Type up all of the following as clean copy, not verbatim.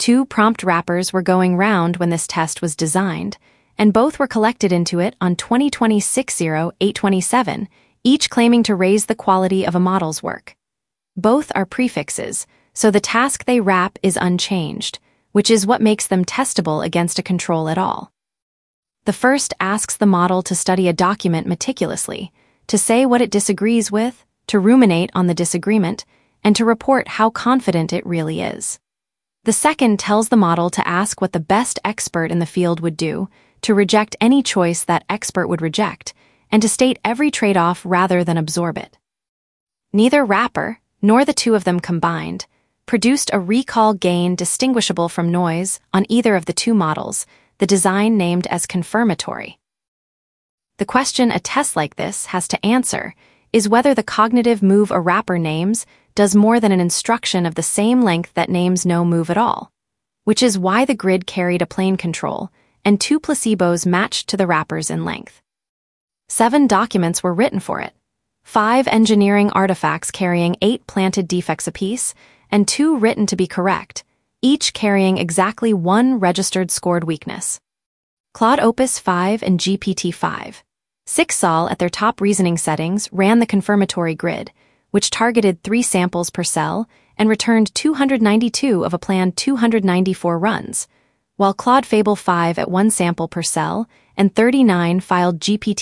Two prompt wrappers were going round when this test was designed, and both were collected into it on 2020-60-827, each claiming to raise the quality of a model's work. Both are prefixes, so the task they wrap is unchanged, which is what makes them testable against a control at all. The first asks the model to study a document meticulously, to say what it disagrees with, to ruminate on the disagreement, and to report how confident it really is. The second tells the model to ask what the best expert in the field would do, to reject any choice that expert would reject, and to state every trade-off rather than absorb it. Neither wrapper, nor the two of them combined, produced a recall gain distinguishable from noise on either of the two models, the design named as confirmatory. The question a test like this has to answer is whether the cognitive move a wrapper names does more than an instruction of the same length that names no move at all, which is why the grid carried a plane control and two placebos matched to the wrappers in length. 7 documents were written for it, 5 engineering artifacts carrying 8 planted defects apiece, and 2 written to be correct, each carrying exactly 1 registered scored weakness. Claude Opus 5 and GPT-5. 6Sol at their top reasoning settings ran the confirmatory grid, which targeted 3 samples per cell and returned 292 of a planned 294 runs, while Claude Fable 5 at 1 sample per cell and 39 filed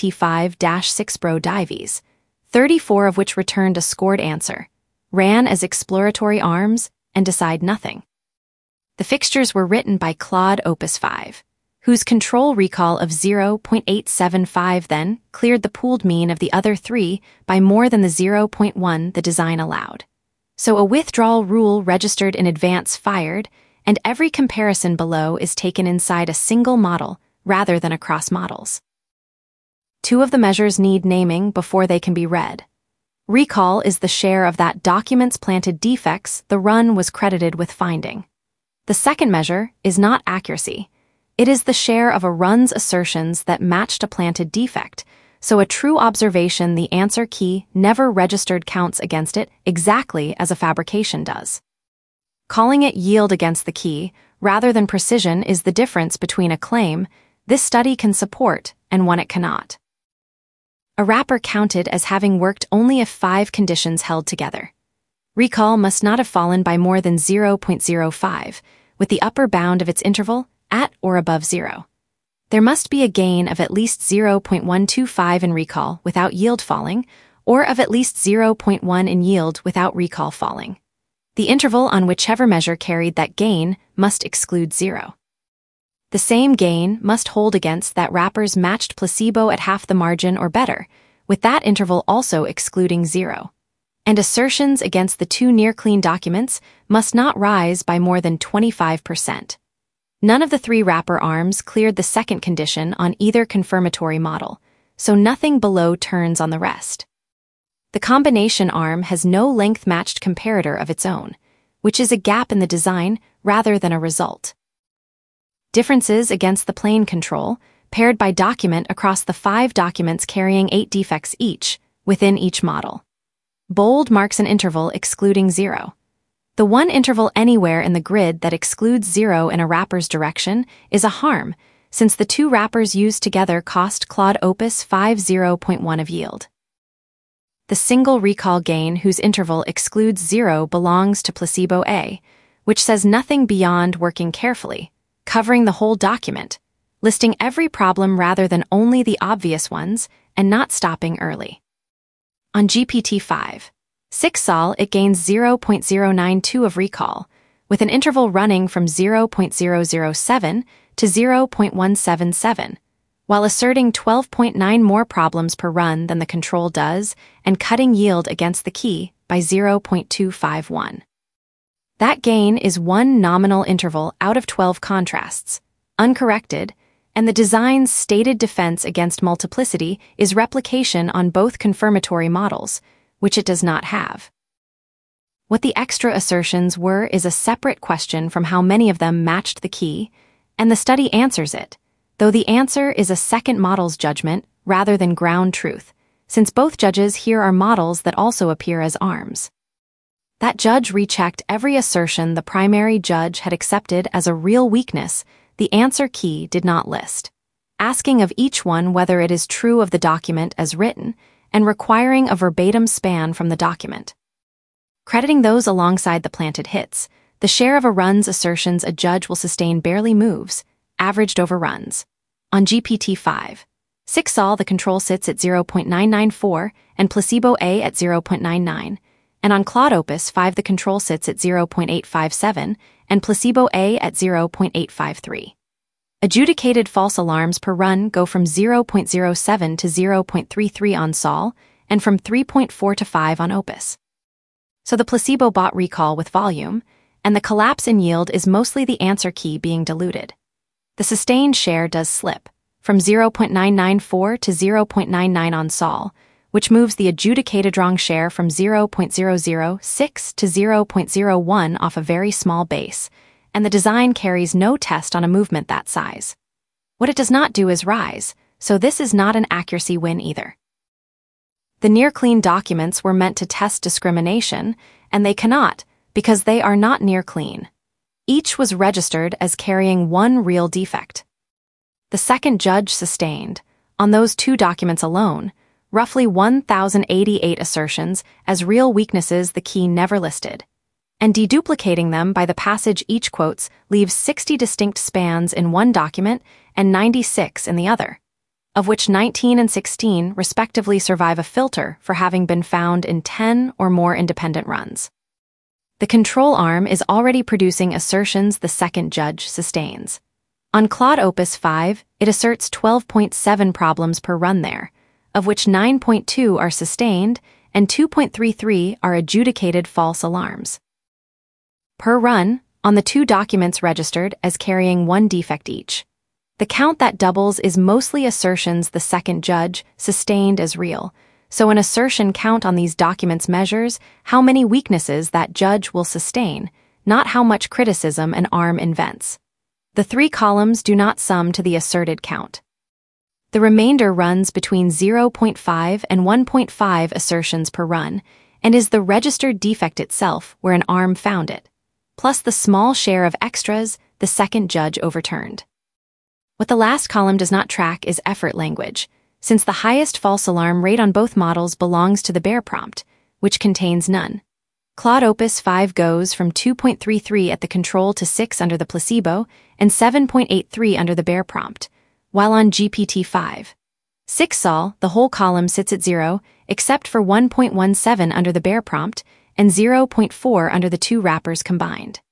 GPT-5-6 Dives, 34 of which returned a scored answer, ran as exploratory arms, and decide nothing. The fixtures were written by Claude Opus 5, whose control recall of 0.875 then cleared the pooled mean of the other 3 by more than the 0.1 the design allowed. So a withdrawal rule registered in advance fired, and every comparison below is taken inside a single model rather than across models. 2 of the measures need naming before they can be read. Recall is the share of that document's planted defects the run was credited with finding. The second measure is not accuracy. It is the share of a run's assertions that matched a planted defect, so a true observation the answer key never registered counts against it exactly as a fabrication does. Calling it yield against the key, rather than precision, is the difference between a claim this study can support and one it cannot. A wrapper counted as having worked only if 5 conditions held together. Recall must not have fallen by more than 0.05, with the upper bound of its interval at or above 0. There must be a gain of at least 0.125 in recall without yield falling, or of at least 0.1 in yield without recall falling. The interval on whichever measure carried that gain must exclude 0. The same gain must hold against that wrapper's matched placebo at half the margin or better, with that interval also excluding 0. And assertions against the 2 near-clean documents must not rise by more than 25%. None of the 3 wrapper arms cleared the second condition on either confirmatory model, so nothing below turns on the rest. The combination arm has no length-matched comparator of its own, which is a gap in the design rather than a result. Differences against the plane control, paired by document across the 5 documents carrying 8 defects each, within each model. Bold marks an interval excluding 0. The one interval anywhere in the grid that excludes 0 in a wrapper's direction is a harm, since the 2 wrappers used together cost Claude Opus 5 0.1 of yield. The single recall gain whose interval excludes 0 belongs to placebo A, which says nothing beyond working carefully, covering the whole document, listing every problem rather than only the obvious ones, and not stopping early. On GPT-5, 6Sol it gains 0.092 of recall, with an interval running from 0.007 to 0.177, while asserting 12.9 more problems per run than the control does and cutting yield against the key by 0.251. That gain is 1 nominal interval out of 12 contrasts, uncorrected, and the design's stated defense against multiplicity is replication on both confirmatory models, which it does not have. What the extra assertions were is a separate question from how many of them matched the key, and the study answers it, though the answer is a second model's judgment rather than ground truth, since both judges here are models that also appear as arms. That judge rechecked every assertion the primary judge had accepted as a real weakness the answer key did not list, asking of each one whether it is true of the document as written and requiring a verbatim span from the document. Crediting those alongside the planted hits, the share of a run's assertions a judge will sustain barely moves, averaged over runs. On GPT-5, 6sol the control sits at 0.994 and placebo A at 0.99, and on Claude Opus 5 the control sits at 0.857 and placebo A at 0.853. Adjudicated false alarms per run go from 0.07 to 0.33 on Sol and from 3.4 to 5 on Opus. So the placebo bot recall with volume, and the collapse in yield is mostly the answer key being diluted. The sustained share does slip, from 0.994 to 0.99 on Sol, which moves the adjudicated wrong share from 0.006 to 0.01 off a very small base, and the design carries no test on a movement that size. What it does not do is rise, so this is not an accuracy win either. The near-clean documents were meant to test discrimination, and they cannot, because they are not near-clean. Each was registered as carrying one real defect. The second judge sustained, on those two documents alone, roughly 1,088 assertions as real weaknesses the key never listed, and deduplicating them by the passage each quotes leaves 60 distinct spans in one document and 96 in the other, of which 19 and 16 respectively survive a filter for having been found in 10 or more independent runs. The control arm is already producing assertions the second judge sustains. On Claude Opus 5, it asserts 12.7 problems per run there, of which 9.2 are sustained and 2.33 are adjudicated false alarms. Per run, on the two documents registered as carrying one defect each. The count that doubles is mostly assertions the second judge sustained as real, so an assertion count on these documents measures how many weaknesses that judge will sustain, not how much criticism an arm invents. The three columns do not sum to the asserted count. The remainder runs between 0.5 and 1.5 assertions per run, and is the registered defect itself where an arm found it, plus the small share of extras the second judge overturned. What the last column does not track is effort language, since the highest false alarm rate on both models belongs to the bare prompt, which contains none. Claude Opus 5 goes from 2.33 at the control to 6 under the placebo and 7.83 under the bare prompt, while on GPT-5, 6sol the whole column sits at 0 except for 1.17 under the bare prompt and 0.4 under the two wrappers combined.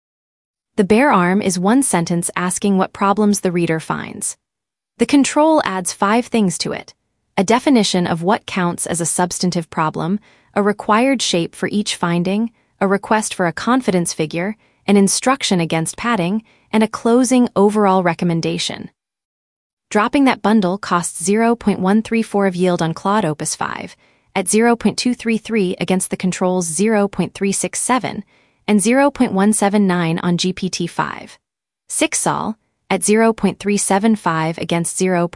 The bare arm is one sentence asking what problems the reader finds. The control adds 5 things to it: a definition of what counts as a substantive problem, a required shape for each finding, a request for a confidence figure, an instruction against padding, and a closing overall recommendation. Dropping that bundle costs 0.134 of yield on Claude Opus 5, at 0.233 against the control's 0.367, and 0.179 on GPT-5. 6sol, at 0.375 against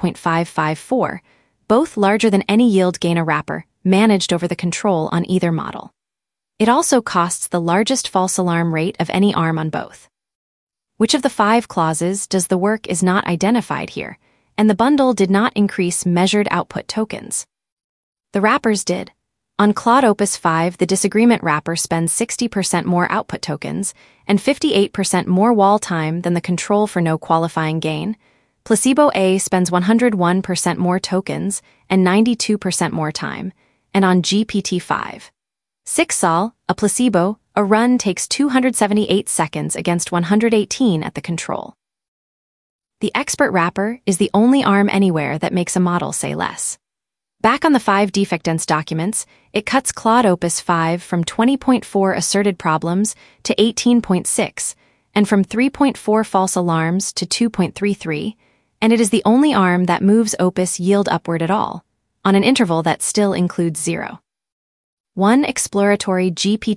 0.554, both larger than any yield gain a wrapper, managed over the control on either model. It also costs the largest false alarm rate of any arm on both. Which of the 5 clauses does the work is not identified here, and the bundle did not increase measured output tokens. The wrappers did. On Claude Opus 5, the disagreement wrapper spends 60% more output tokens and 58% more wall time than the control for no qualifying gain. Placebo A spends 101% more tokens and 92% more time, and on GPT-5, 6sol, a placebo, a run takes 278 seconds against 118 at the control. The expert wrapper is the only arm anywhere that makes a model say less. Back on the 5 defect-dense documents, it cuts Claude Opus 5 from 20.4 asserted problems to 18.6, and from 3.4 false alarms to 2.33, and it is the only arm that moves Opus yield upward at all, on an interval that still includes 0. One exploratory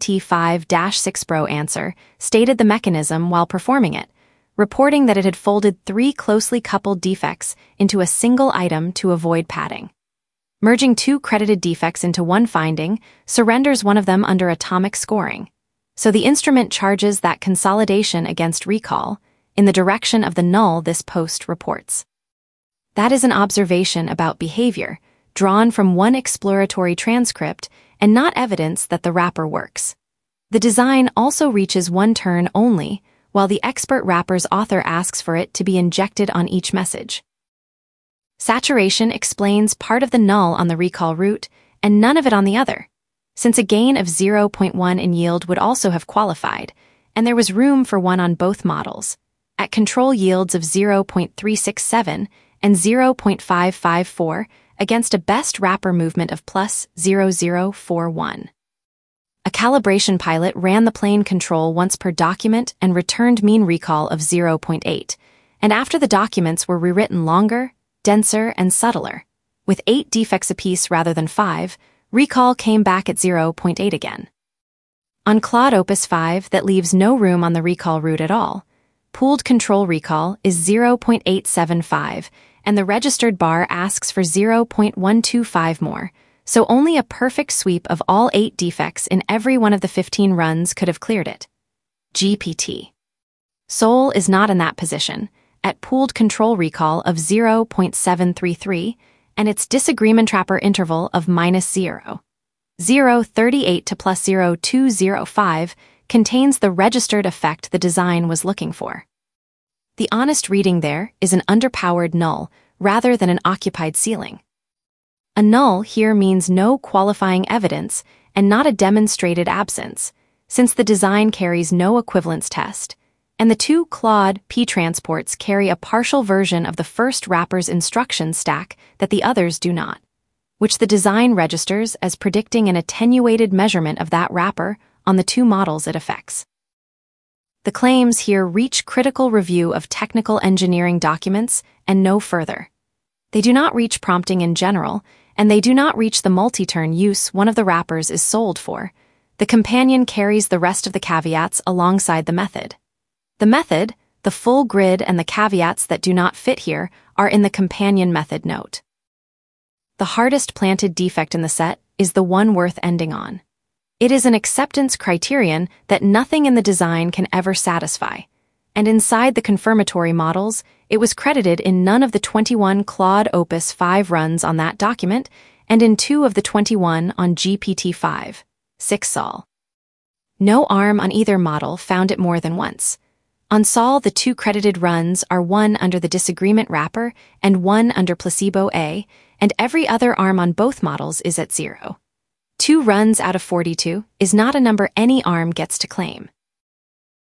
GPT-5-6 Pro answer stated the mechanism while performing it, reporting that it had folded 3 closely coupled defects into a single item to avoid padding. Merging two credited defects into one finding surrenders one of them under atomic scoring, so the instrument charges that consolidation against recall in the direction of the null this post reports. That is an observation about behavior, drawn from one exploratory transcript and not evidence that the wrapper works. The design also reaches one turn only, while the expert wrapper's author asks for it to be injected on each message. Saturation explains part of the null on the recall route and none of it on the other, since a gain of 0.1 in yield would also have qualified, and there was room for one on both models, at control yields of 0.367 and 0.554 against a best wrapper movement of plus 0041. A calibration pilot ran the plane control once per document and returned mean recall of 0.8, and after the documents were rewritten longer, denser, and subtler, with 8 defects apiece rather than 5, recall came back at 0.8 again. On Claude Opus 5 that leaves no room on the recall route at all, pooled control recall is 0.875, and the registered bar asks for 0.125 more, so only a perfect sweep of all 8 defects in every one of the 15 runs could have cleared it. GPT. Sol is not in that position, at pooled control recall of 0.733 and its disagreement wrapper interval of -0.038 to plus 0.205 contains the registered effect the design was looking for. The honest reading there is an underpowered null rather than an occupied ceiling. A null here means no qualifying evidence and not a demonstrated absence, since the design carries no equivalence test, and the two Claude P transports carry a partial version of the first wrapper's instruction stack that the others do not, which the design registers as predicting an attenuated measurement of that wrapper on the two models it affects. The claims here reach critical review of technical engineering documents and no further. They do not reach prompting in general, and they do not reach the multi-turn use one of the wrappers is sold for. The companion carries the rest of the caveats alongside the method. The method, the full grid, and the caveats that do not fit here are in the companion method note. The hardest planted defect in the set is the one worth ending on. It is an acceptance criterion that nothing in the design can ever satisfy, and inside the confirmatory models, it was credited in none of the 21 Claude Opus 5 runs on that document and in 2 of the 21 on GPT-5, 6 Sol. No ARM on either model found it more than once. On Sol, the 2 credited runs are one under the disagreement wrapper and one under placebo A, and every other ARM on both models is at 0. 2 runs out of 42 is not a number any ARM gets to claim.